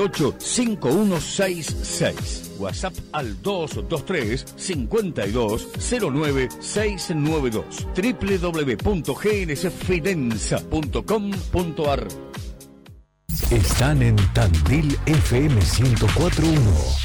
228-5166. WhatsApp al 223-5209-692. www.gsfidenza.com.ar. Están en Tandil FM 104.1.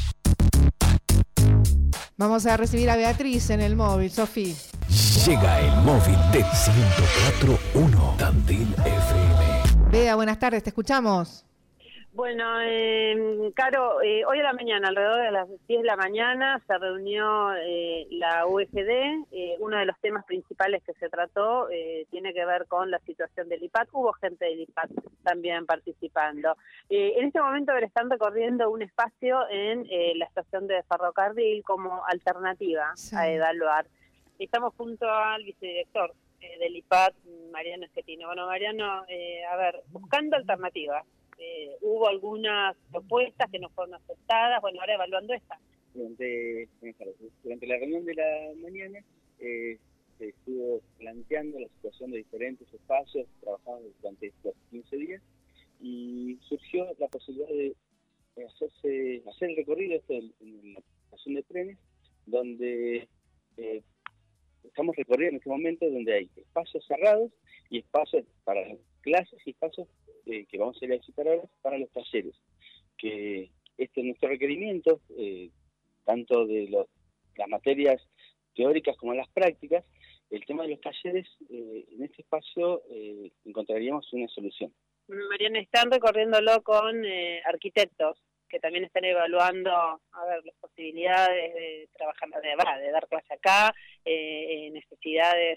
Vamos a recibir a Beatriz en el móvil, Sofi. Llega el móvil de 104.1 Tandil FM. Bea, buenas tardes, te escuchamos. Bueno, Caro, hoy a la mañana, alrededor de las 10 de la mañana, se reunió la UFD. Uno de los temas principales que se trató tiene que ver con la situación del IPAT. Hubo gente del IPAT también participando. En este momento están recorriendo un espacio en la estación de ferrocarril como alternativa a evaluar. Estamos junto al vicedirector del IPAT, Mariano Schettino. Bueno, Mariano, buscando alternativas. Hubo algunas propuestas que no fueron aceptadas, bueno, ahora evaluando esta. Durante la reunión de la mañana se estuvo planteando la situación de diferentes espacios trabajados durante estos 15 días y surgió la posibilidad de hacer el recorrido en la estación de trenes, donde estamos recorriendo en este momento donde hay espacios cerrados y espacios para clases y espacios que vamos a ir a visitar ahora para los talleres, que este es nuestro requerimiento, tanto de las materias teóricas como las prácticas. El tema de los talleres, en este espacio encontraríamos una solución. Mariana, están recorriéndolo con arquitectos que también están evaluando las posibilidades de trabajar, de dar clase acá, necesidades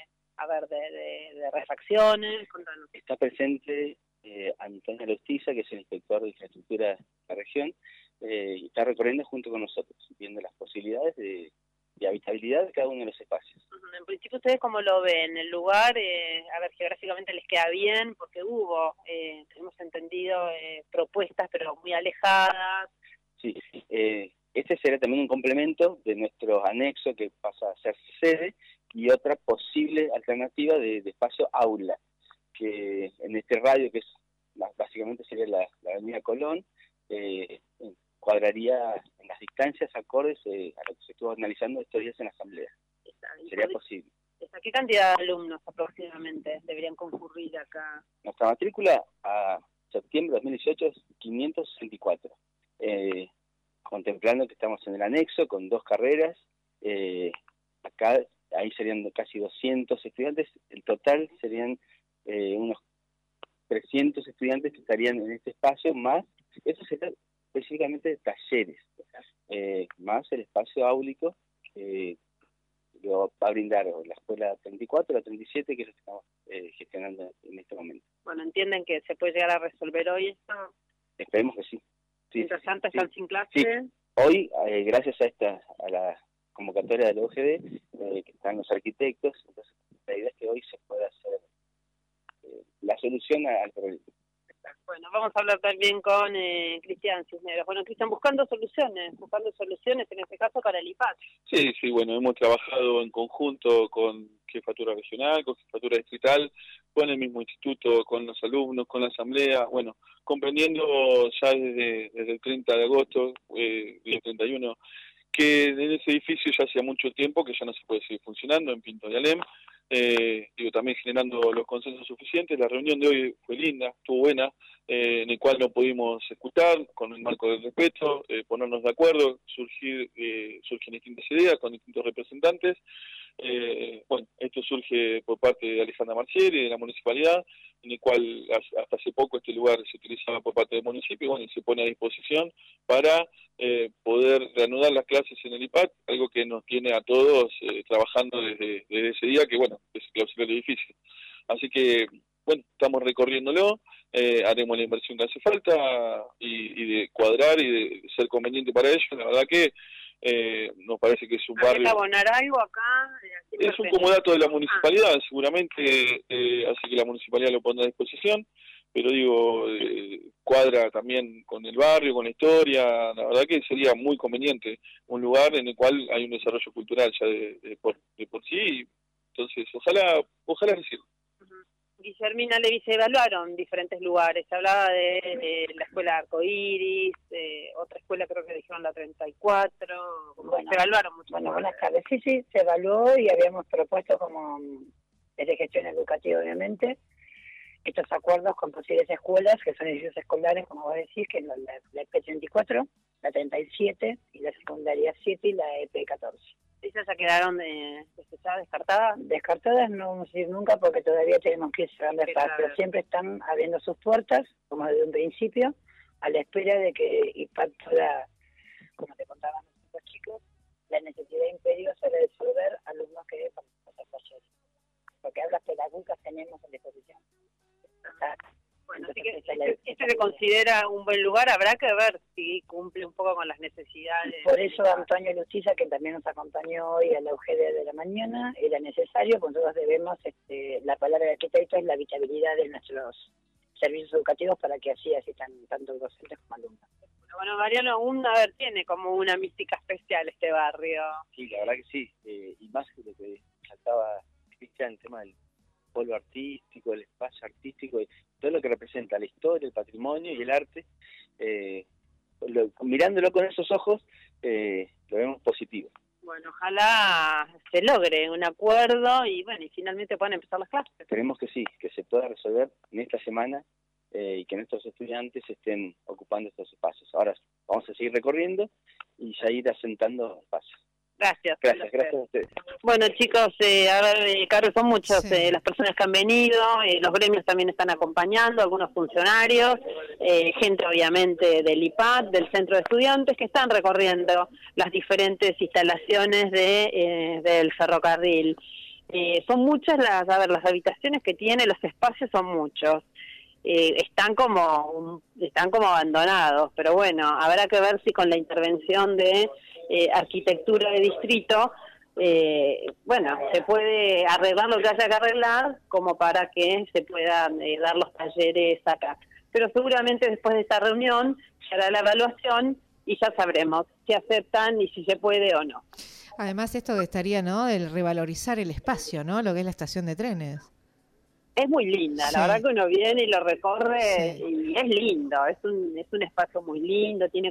de refacciones. Contanos. Está presente Antonio Lostiza, que es el inspector de infraestructura de la región, y está recorriendo junto con nosotros, viendo las posibilidades de habitabilidad de cada uno de los espacios. En principio, ¿ustedes cómo lo ven? ¿El lugar, geográficamente les queda bien? Porque hubo, hemos entendido, propuestas, pero muy alejadas. Sí, este será también un complemento de nuestro anexo que pasa a ser sede y otra posible alternativa de espacio aula, que en este radio, que es básicamente sería la avenida Colón, cuadraría en las distancias acordes a lo que se estuvo analizando estos días en la asamblea. Sería posible. ¿Qué cantidad de alumnos aproximadamente deberían concurrir acá? Nuestra matrícula a septiembre de 2018 es 564. Contemplando que estamos en el anexo con 2 carreras, ahí serían casi 200 estudiantes, el total serían unos 300 estudiantes que estarían en este espacio, más, eso será específicamente de talleres, más el espacio áulico que lo va a brindar la escuela 34, la 37, que es lo que estamos gestionando en este momento. Bueno, ¿entienden que se puede llegar a resolver hoy esto? Esperemos que sí. Mientras tanto están sin clase. Sí. Hoy, gracias a la convocatoria de la UGD, que están los arquitectos, entonces la idea es que hoy se pueda hacer la solución al problema. Bueno, vamos a hablar también con Cristian Cisneros. Bueno, Cristian, buscando soluciones en este caso para el IPAT. Sí, bueno, hemos trabajado en conjunto con Jefatura Regional, con Jefatura Distrital, con el mismo instituto, con los alumnos, con la asamblea, bueno, comprendiendo ya desde el 30 de agosto, el 31, que en ese edificio ya hacía mucho tiempo que ya no se puede seguir funcionando en Pinto de Alem, también generando los consensos suficientes. La reunión de hoy fue linda, estuvo buena, en el cual no pudimos escuchar con el marco del respeto, ponernos de acuerdo, surgen distintas ideas con distintos representantes. Bueno, esto surge por parte de Alejandra Marcieri, de la municipalidad, en el cual hasta hace poco este lugar se utilizaba por parte del municipio, bueno, y se pone a disposición para poder reanudar las clases en el IPAT, algo que nos tiene a todos trabajando desde ese día, que bueno, que se clausuró el edificio. Así que, bueno, estamos recorriéndolo, haremos la inversión que hace falta y de cuadrar y de ser conveniente para ello. La verdad que nos parece que es un barrio... ¿Hay que abonar algo acá? Es un comodato de la municipalidad, seguramente, así que la municipalidad lo pondrá a disposición, pero digo, cuadra también con el barrio, con la historia. La verdad que sería muy conveniente un lugar en el cual hay un desarrollo cultural ya de por sí, entonces ojalá decirlo. Guillermina Levi, se evaluaron diferentes lugares. Se hablaba de la escuela Arcoiris, otra escuela creo que dijeron la 34. Bueno, se evaluaron mucho. Bueno, buenas tardes. Sí, se evaluó y habíamos propuesto como desde gestión educativa, obviamente, estos acuerdos con posibles escuelas, que son edificios escolares, como vos decís, que es la EP34, la 37 y la secundaria 7 y la EP14. ¿Esas ya quedaron ya descartadas? Descartadas no vamos a ir nunca porque todavía tenemos que ir cerrando espacios, pero siempre están abriendo sus puertas, como desde un principio, a la espera de que IPAD pueda, como te contaban los chicos, la necesidad imperiosa de resolver alumnos que con cosas talleres. Porque aulas pedagógicas tenemos en disposición. Bueno, así que este se considera un buen lugar, habrá que ver si cumple un poco con las necesidades. Por eso Antonio Lustiza, que también nos acompañó hoy a la UGD de la mañana, era necesario, porque nosotros debemos, la palabra de arquitecto es la habitabilidad de nuestros servicios educativos para que así asistan tanto docentes como alumnos. Bueno, Mariano, tiene como una mística especial este barrio. Sí, la verdad que sí, y más que lo que saltaba Cristian, el tema del polo artístico, el espacio artístico, todo lo que representa la historia, el patrimonio y el arte, mirándolo con esos ojos, lo vemos positivo. Bueno, ojalá se logre un acuerdo y bueno, y finalmente puedan empezar las clases. Esperemos que sí, que se pueda resolver en esta semana y que nuestros estudiantes estén ocupando estos espacios. Ahora vamos a seguir recorriendo y ya ir asentando espacios. Gracias. Gracias a ustedes. Bueno, chicos, Caro, son muchas las personas que han venido, los gremios también están acompañando, algunos funcionarios, gente obviamente del IPAD, del Centro de Estudiantes, que están recorriendo las diferentes instalaciones del ferrocarril. Son muchas las habitaciones que tiene, los espacios son muchos. Están como abandonados, pero bueno, habrá que ver si con la intervención de arquitectura de distrito, se puede arreglar lo que haya que arreglar como para que se puedan dar los talleres acá. Pero seguramente después de esta reunión se hará la evaluación y ya sabremos si aceptan y si se puede o no. Además esto estaría, ¿no?, del revalorizar el espacio, ¿no?, lo que es la estación de trenes. Es muy linda, la verdad que uno viene y lo recorre y es lindo, es un espacio muy lindo, tiene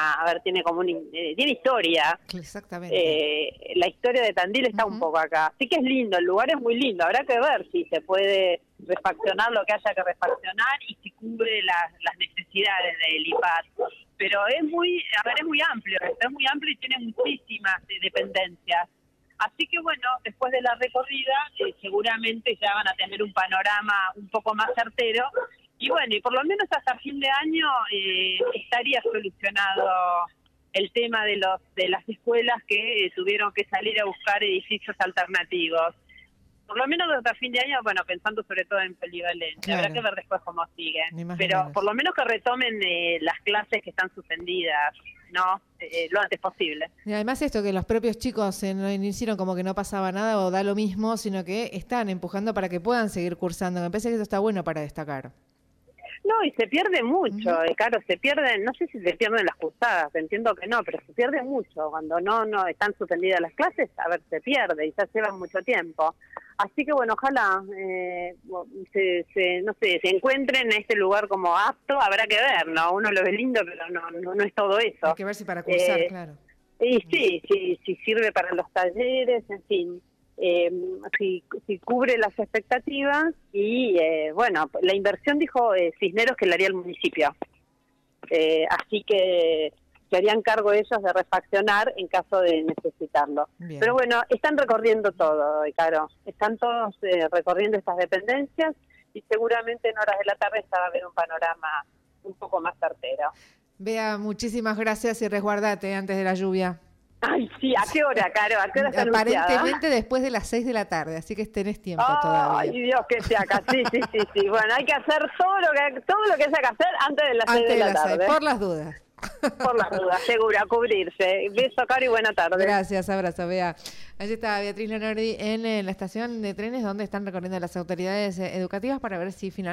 historia. Exactamente. La historia de Tandil está un poco acá, así que es lindo, el lugar es muy lindo, habrá que ver si se puede refaccionar lo que haya que refaccionar y si cubre las necesidades del IPAD. Pero es muy amplio, y tiene muchísimas dependencias. Así que bueno, después de la recorrida seguramente ya van a tener un panorama un poco más certero y bueno, y por lo menos hasta fin de año estaría solucionado el tema de las escuelas que tuvieron que salir a buscar edificios alternativos. Por lo menos hasta fin de año, bueno, pensando sobre todo en polivalente. Claro. Habrá que ver después cómo sigue. Pero por lo menos que retomen las clases que están suspendidas, ¿no? Lo antes posible. Y además esto, que los propios chicos no hicieron como que no pasaba nada o da lo mismo, sino que están empujando para que puedan seguir cursando. Me parece que eso está bueno para destacar. No, y se pierde mucho, claro, se pierden, no sé si se pierden las cursadas, entiendo que no, pero se pierde mucho. Cuando no están suspendidas las clases, se pierde y ya llevan mucho tiempo. Así que bueno, ojalá se encuentren en este lugar como apto, habrá que ver, ¿no? Uno lo ve lindo, pero no es todo eso. Hay que ver si para cursar, claro. Y sí, sirve para los talleres, en fin. Si cubre las expectativas y la inversión dijo Cisneros que la haría el municipio, así que se harían cargo ellos de refaccionar en caso de necesitarlo. Bien. Pero bueno, están recorriendo todo, Caro, están todos recorriendo estas dependencias y seguramente en horas de la tarde va a haber un panorama un poco más certero. Bea, muchísimas gracias y resguardate antes de la lluvia. Ay, sí, ¿a qué hora, Caro? ¿A qué hora está anunciada? Aparentemente después de las 6 de la tarde, así que tenés tiempo todavía. Ay, Dios, que sea acá. Sí. Bueno, hay que hacer todo lo que haya que hacer antes de las 6 de la tarde. 6, por las dudas. Por las dudas, seguro, a cubrirse. Beso, Caro, y buena tarde. Gracias, abrazo, Bea. Allí está Beatriz Leonardi en la estación de trenes donde están recorriendo las autoridades educativas para ver si finalmente